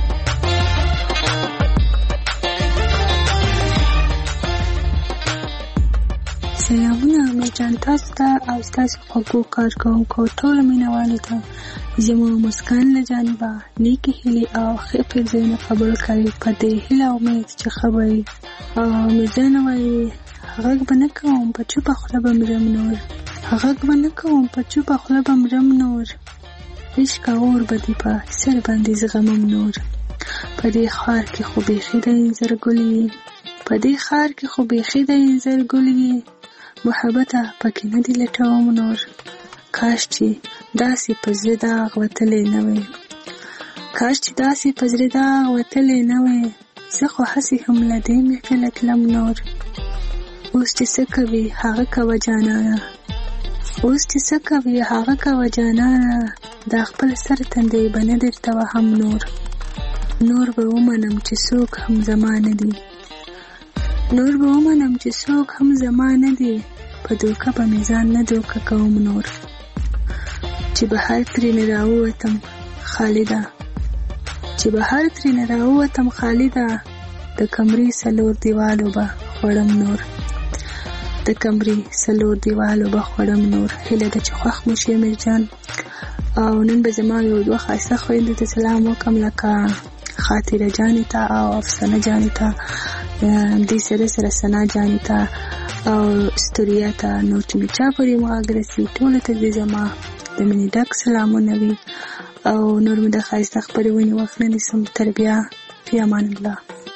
Speaker 16: سلامونه امیر جان تاسو ته او ستاسو خوږو کارکوونکو ټولو مینهوالو ته زموږ مسکان له جانبه نیکې هیلې او ښې پیرزوینه خبرو کوي په دې هیله امید چې خبرې او میزانه وایي غږ به نه کوم په چوپه خوله به مرم نور غږ به نه کوم په چوپه خوله به مرم نور عشق اور به دې په سر باندې زغمم نور په دې ښار کې خو بیخي د انځر ګلې په دې ښار کې خو بیخي د انځر ګلې محبته پکې نه دي لټوم نور کاش چې داسې په زړه داغ وتلی نه وی کاش چې داسې په زړه داغ وتلی نه وی زه خو هسې هم له دې محفله تلم نور اوس چې څه کوي هغه کوه جانانه اوس چې څه کوي هغه کوه جانانه دا خپل سر تندی به نه درته وهم نور نور به ومنم چې څوک هم زما نه دي نور به ومنم چې څوک هم زما نه دي په دوکه به مې ځان نه دوکه کوم نور چې بهر ترېنه راووتم خالده چې بهر ترېنه راووتم خالده د کمرې څلور دیوالو به خوړم نور د کمرې څلور دیوالو به خوړم نور هیله ده چې خوښ مو شي امیر جان او نن به زما یو دوه ښایسته خویندو ته سلام وکړم لکه خاطره جانې ته او افسانه جانې ته دې سره سره ثنا جانې ته او ستوریا ته نور چې مې چا پورې مغږ رسي ټولو ته دې زما د مینې ډک سلامونه وي او نور مې د ښایسته خپرونې وخت نه نیسم تر بیا فی امان الله.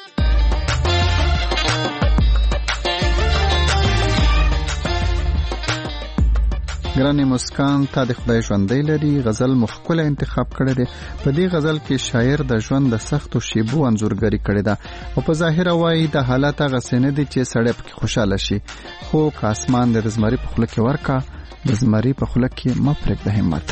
Speaker 1: ګرانې مسکان تا د خدای ژوندی لري غزل مخکله انتخاب کړی دی. په دې غزل کې شاعر د ژوند د سختو شیبو انځورګري کړې ده او په ظاهره وایي د حالات هغسې نه دي چې سړی پکې خوشحاله شي خو که اسمان د زمري په خوله کې ورکه د زمري په خوله کې مه پرېږده همت.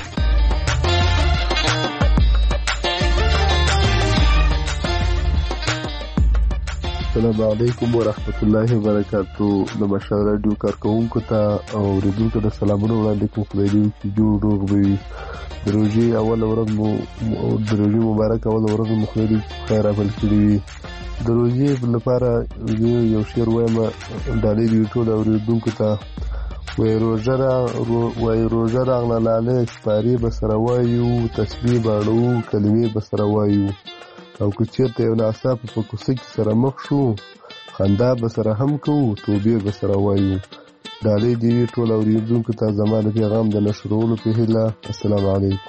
Speaker 17: السلام علیکم ورحمت الله وبرکاتو. د مشال رادیو کارکونکو ته او اوریدونکو ته سلامونه وړاندې کوم. خدای دې چې جوړ روغ وي. د روژې اوله ورځ مو د روژې مبارک اوله ورځ مو خدای دې خیر عمل کړي وي. د روژې لپاره یو شعر وایم ډالۍ دې ټول اوریدونکو ته. وای روژه را وای روژه راغله لاله سپارې به سره وایو، تسبیح باړو کلمې به سره وایو، او که چېرته یو ناڅاپه په کوڅه کې سره مخ شو خندا به سره هم کوو، توبې به سره وایو. ډالۍ دې وي ټول اورېدونکو ته زما د پیغام د نشرولو په هیله. السلام علیکم.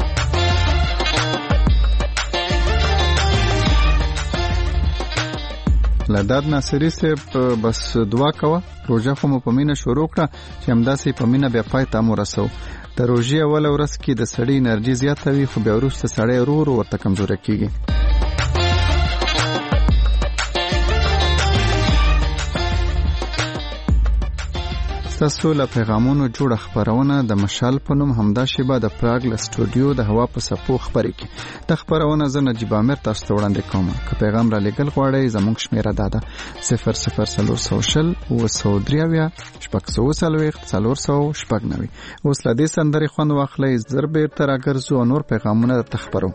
Speaker 1: لداد ناصری صاحب بس دعا کوه، روژه خو مو په مینه شروع کړه چې همداسې په مینه بیا پای ته هم ورسو. د روژې اوله ورځ کې د سړي انرژي زیاته وي، خو بیا وروسته سړی ورو ورو ورته کمزوری کېږي. ستاسو له پیغامونو جوړه خپرونه د مشال په نوم همدا شیبه د پراګ له سټوډیو د هوا په څپو خپرې کې. د خپرونه زه نجیب عامر تاسو ته وړاندې کوم. که پیغام را لېږل غواړئ زموږ شمېره دا ده صفر صفر څلور سوه شل اوه سوه درې اویا شپږ سوه څلوېښت څلور سوه شپږ نوي. اوس له دې سندرې خوند واخلئ، زر بېرته راګرځو او نور پیغامونه درته خپرو.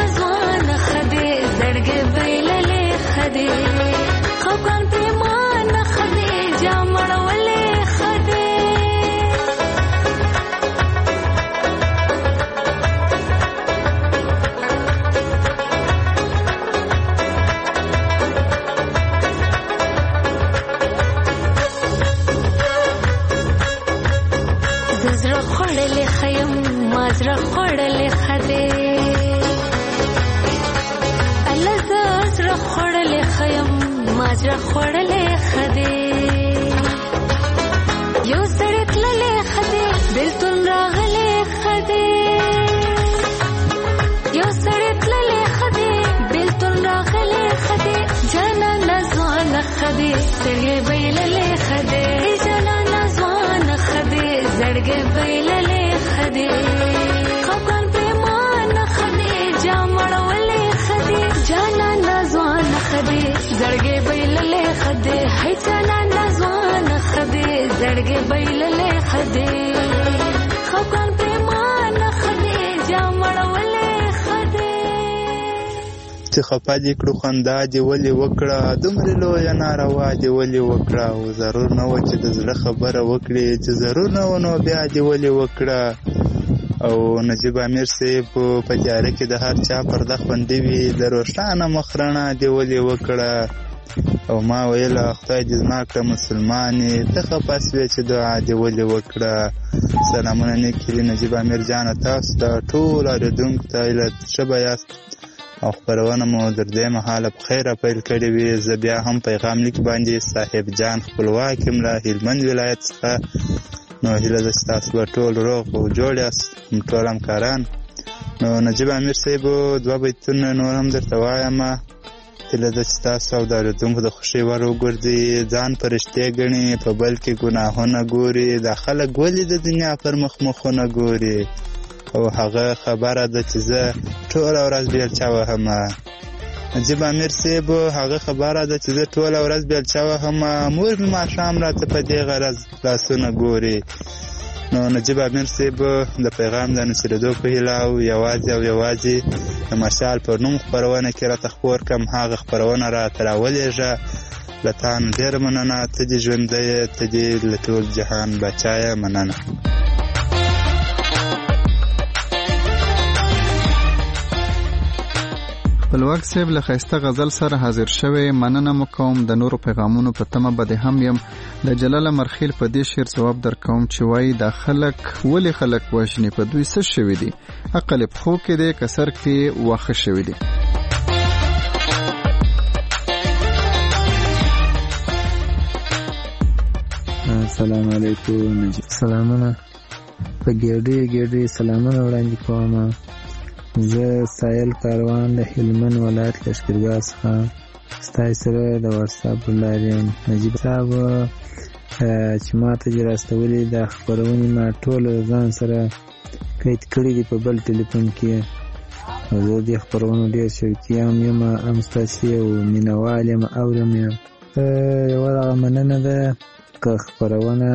Speaker 18: خفګان پریمان چې خفه دې کړو خندا دې ولې وکړه دومره لویه ناروا دې ولې وکړه او ضرور نه وه چې د زړه خبره وکړې چې ضرور نه وه نو بیا دې ولې وکړه او نجیب امیر صاحب په تیاره کې د هر چا پرده خوندي وي د روښانه مخ رڼا دې ولې وکړه او ما ویله خدای دې زما کړه مسلمانې ته خفه سوې چې دعا دې ولې وکړه. سلامونه نیک هیلې نجیب امیر جانه تاسو ته ټولو اورېدونکو ته ایله ښه به یاست او خپرونه مو تر دې مهاله په خیره پیل کړې وي. زه بیا هم پیغام لیک باندې صاحب جان خپلواک یم له هلمند ولایت څخه. نو هیله ده چې تاسو به ټول روغ او جوړ یاست ټول همکاران. نو نجیب امیر صاحب دوه بیتونه نور هم درته وایم. هیله ده چې تاسو او د اورېدونکو د خوښۍ وړ وګرځي. ځان فرښتې ګڼي په بل کې ګناهونه ګوري دا خلک ولې د دنیا پر مخ مخونه ګوري او هغه خبره ده چې زه ټوله ورځ بیلچه وهم. نجیب امیر صاحب هغه خبره ده چې زه ټوله ورځ بیلچه وهم مور مې ماښام راته په دې غرض لاسونه ګوري. نو نجیب امیر صاحب د پیغام د نشرېدو په هیله او یوازې او یوازې د مشال پر نوم خپرونه کې راته خپور کړم هغه خپرونه راته راولېږه. له تا نه ډېره مننه. ته دې ژوندی یې ته دې له ټول جهان بچا یې مننه.
Speaker 1: خپلواک صاحب له ښایسته غزل سره حاضر شوی. مننه مو کوم. د نورو پیغامونو په تمه به دې هم یم. د جلال مرخیل په دې شعر ځواب در کوم چې وایي دا خلک ولې خلک وژني په دوی څه شوي دي عقل یې پښو کې دی که سر کې واښه شوي دي.
Speaker 15: السلام علیکم نجیب. سلامونه په ګېډې ګېډې سلامونه وړاندې کوم. زه سایل کاروان د هلمند ولایت لښکرګاه څخه ستاسو سره د واتساپ له لارې یم. نجیب صاحب چې ما ته چې راستولې دا خپرونې ما ټوله ځان سره قید کړي دي په بل ټلیفون کې. زه دې خپرونو ډېر شوقي هم یم هم ستاسې یو مینهوال یم اورم یم. یوه دغه مننه ده که خپرونه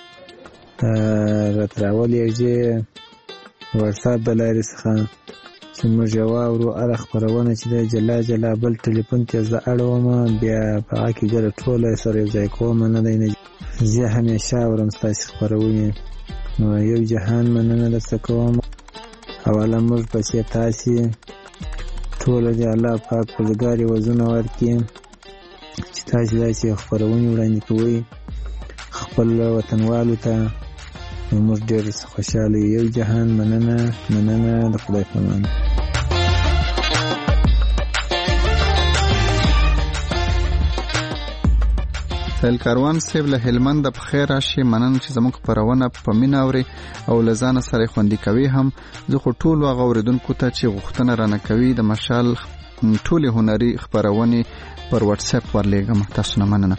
Speaker 15: راته راولېږې واتساپ د لارې څخه چې موږ یې واورو. هره خپرونه چې ده جلا جلا بل ټلیفون کې زه اړوم بیا په هغه کې ګډه ټوله سره یو ځای کوم. نه دی نه زه همیشه اورم ستاسې خپرونې. نو یو جهان مننه درته کوم. اوله موږ پسې تاسې ټوله دې الله پاک پروردګار یې وزرونه ورکړي چې تاسې داسې خپرونې وړاندې کوئ خپل وطنوالو ته. موږ ډېر خوشحاله یو. جهان مننه مننه د خدای په امان.
Speaker 1: سایل کاروان صاحب له هلمند په خیر راشي. مننه چې زموږ خپرونه په مینه اوري او له ځانه سره خوندي کوي هم. زه خو ټولو هغه اورېدونکو ته چې غوښتنه رانه کوي د مشال ټولې هنري خپرونې پر واتساپ ورلېږم. تاسو نه مننه.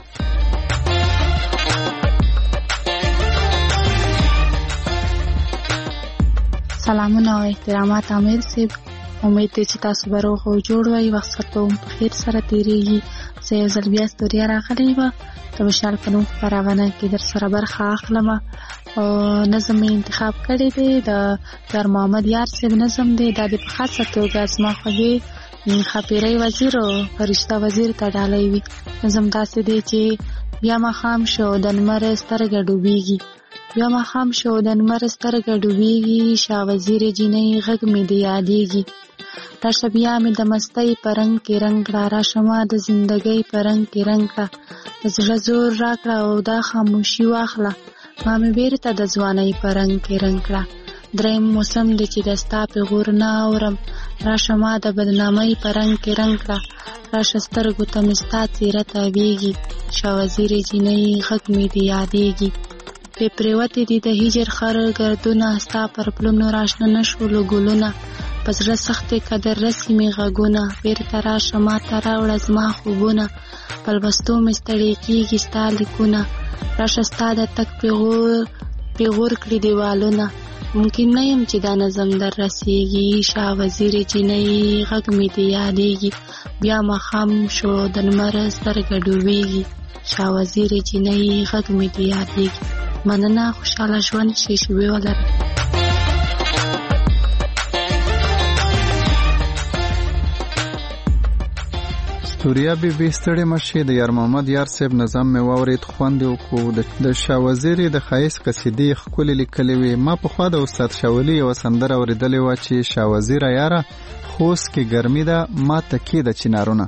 Speaker 11: سلامونه او احترامات امیر صاحب. امید دی چې تاسو به روغ او جوړ وئ. وخت به مو په خیر سره تېرېږي. زه یو ځل بیا ستوریا راغلی وه د مشال په نوم خپرونه کې در سره برخه اخلم. او نظم مې انتخاب کړی دی د در محمد یار صاحب نظم دی. دا د په خاصه توګه زما خوږې خاپیرۍ وزیر او فرشته وزیر ته ډالۍ وي. نظم داسې دی چې بیا ماښام شو د لمر سترګه ډوبېږي بیا ماښام شو د لمر سترګه ډوبېږي شاه وزیر جینۍ غږ مې د یادېږي. راشه بیا مې د مستۍ په رنګ کې رنګ کړه راشه ما د زندګۍ په رنګ کې رنګ کړه د زړه زور راکړه او دا خاموشي واخله ما مې بیرته د ځوانۍ په رنګ کې رنګ کړه. دریم موسم دی چې د ستا پیغور نه اورم راشه ما د بدنامۍ په رنګ کې رنګ کړه راشه سترګو ته مې ستا څېره تاویږي شاه وزیر جینۍ غږ مې د یادېږي. پې پرېوتې دي د هجر خر ګردونه ستا پر پلونو راشنه نه شولو ګلونه په زړه سختې قدر رسي مې غږونه بیرته راشه ما ته راوړه زما خوبونه په لوستو مې ستړې کېږي ستا لیکونه راشه ستا د تګ پیغور پیغور کړي دیوالونه ممکن نه یم چې دا نظم در رسیږي شاه وزیر جینۍ غږ مې د یادېږي بیا ماښام شو د لمر سترګه ډوبېږي شاه وزیر جینۍ غږ مې د یادېږي. مننه. خوشحاله ژوند ښې شېبې ولرئ.
Speaker 1: ویکټوریا بی بی ستړې مشي د یار محمد یار صاحب نظام مې واورید خوند یې وکړو. د شاه وزیرې د ښایست قصیدې ښکلې لیکلې وې. ما پخوا د استاد شاولي یوه سندره اورېدلې وه چې شاه وزیره یاره خوست کې ګرمي ده ما تکې د چنارونه.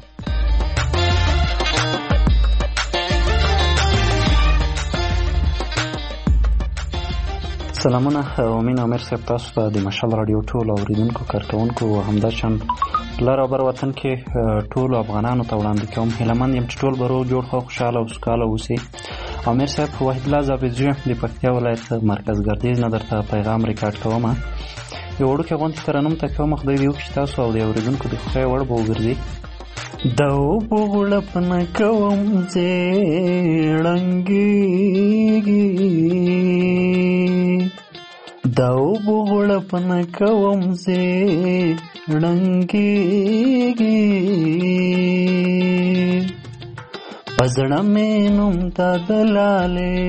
Speaker 19: سلامونه امین عامر صاحب، تاسو ته د مشال رادیو ټول اوریدونکو کارکونکو همدا شان لر او بر وطن کې ټول افغانانو ته وړاندې کوم هیلهمند یم چې ټول به روغ جوړ خوشحاله او سوکاله اوسئ. عامر صاحب وحید الله زابیزی د پکتیا ولایت مرکز ګردیز نه درته پیغام ریکارډ کوم. یو وړوکی غونډې ترنم ته کوم. خدای دې وکړي تاسو او د اوریدونکو د خوښۍ وړ به وګرځي. د اوبو غړپ نه کوم زیړنګېږي، د اوبو غړپ نه کوم زیړنګېږي، په زړه مې نوم ته د لالې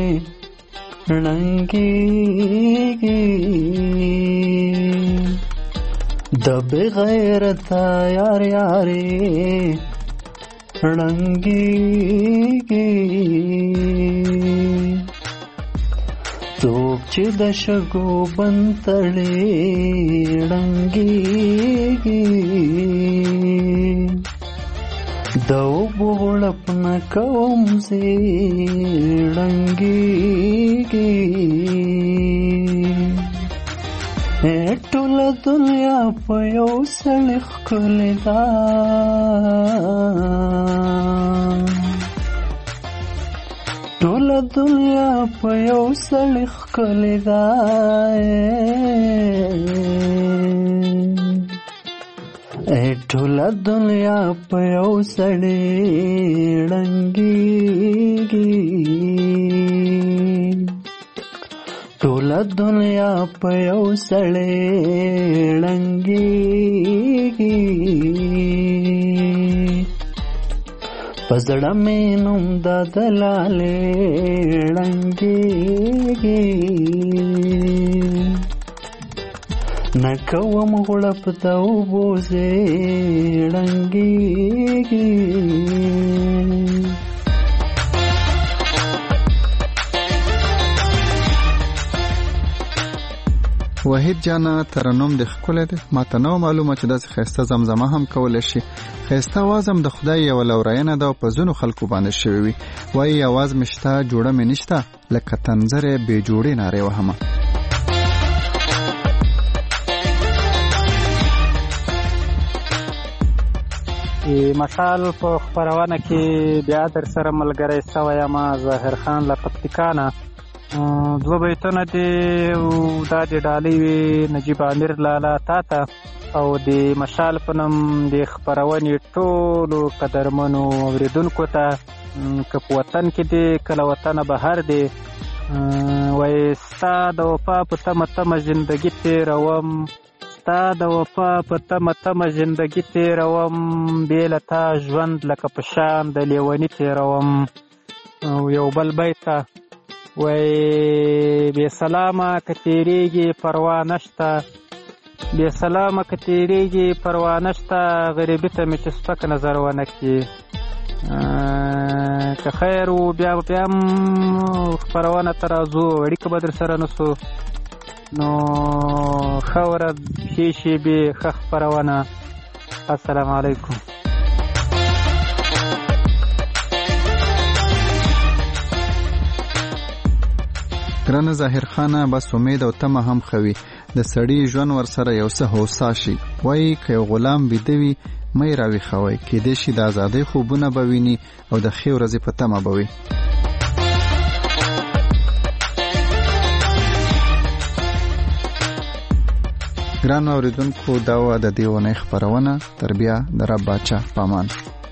Speaker 19: ړنګېږي، د بې غیرته یار یارې ړنګېږي، څوک چې د شګو بند تړي ړنګېږي، د اوبو غړپ نه کوم زیړنګېږي، ټوله دنیا په یو سړي ښکلې ده، ټوله دنیا په یو سړي ښکلې ده، ټوله دنیا په یو سړي ړنګېږي، ټوله دنیا په یو سړی ړنګېږي، په زړه مې نوم د دلالې ړنګېږي، نه کوم غړپ د اوبو زیړنګېږي.
Speaker 1: وحید جانا ترنم د ښکلی دی. ما ته نه معلومه چې داسې ښایسته زمزمه هم کولی شي. ښایسته اواز هم د خدای یوه لورینه ده او په ځینو خلکو باندې شوې وي. وایي اواز مې شته جوړه مې نشته، لکه تنظرې بې جوړې نارې وهمه.
Speaker 20: مشال په خپرونه کې بیا در سره ملګری سوی یم ظاهر خان له پکتیکا. دوه بیتونه دي دا د ډالۍ وي نجیب امیر لالا تا ته او د مشال په نوم د خپرونې ټولو قدرمنو اورېدونکو ته، که په وطن کې دي که له وطنه بهر دي. وایي ستا د وفا په تمه تمه زندګي تېروم، ستا د وفا په تمه تمه زندګي تېروم، بې له تا ژوند لکه په شان د لیوني تېروم. یو بل بیت وای بے سلامه که تیریږي پروا نشته، بے سلامه که تیریږي پروا نشته، غریبي ته مې چې سپک نظر ونه کړي. که خیر و بیا بیا هم خپرونه ته راځو، اړیکه به در سره نسو. نو ښه ورځ، ښې شېبې، ښه خپرونه. السلام علیکم.
Speaker 1: ګرانه ظاهر خانه، بس امید او تمه هم خوي د سړي ژوند ور سره یو څه هوسا شي. وایي که یو غلام بیده وي مه یې راویښوئ، کیدای شي د ازادۍ خوبونه به ویني او د ښې ورځې په تمه به وي. ګرانو اورېدونکو، دا وه د دې اونۍ خپرونه. تر بیا د رب باچا پامان.